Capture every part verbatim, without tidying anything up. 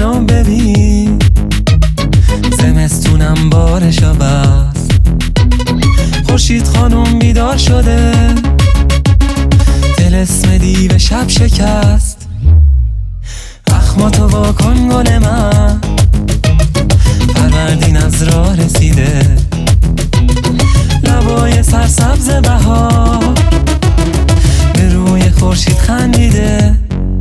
واکنو ببین، زمستونم بارشا بست، خورشید خانم بیدار شده، طلسم دیو شب شکست. اخماتو واکن گل من، فروردین از راه رسیده، لبای سرسبز بهار به روی خورشید خندیده.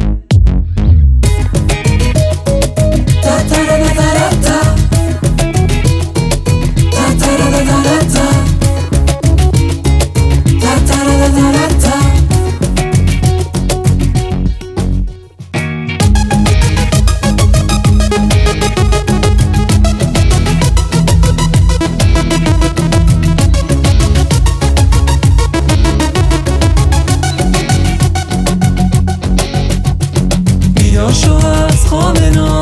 شو از خواب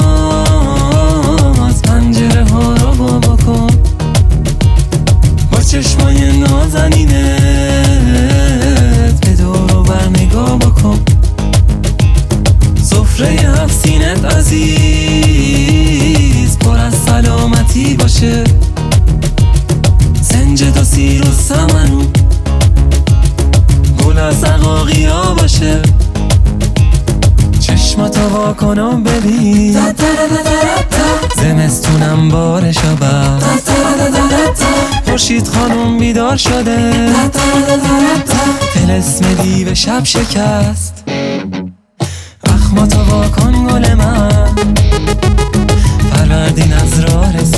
ناز، پنجره ها رو با بکن، با چشمای نازنینت به دور و بر نگاه بکن. سفره هفت سینت عزیز پر از سلامتی باشه، سنجد و سیر و سمنو گل از عقاقیا باشه. چشماتو واکن و ببین، زمستونم بارشا بست، خورشید خانم بیدار شده، طلسم دیو شب شکست. اخماتو واکن گل من، فروردین از راه رسید.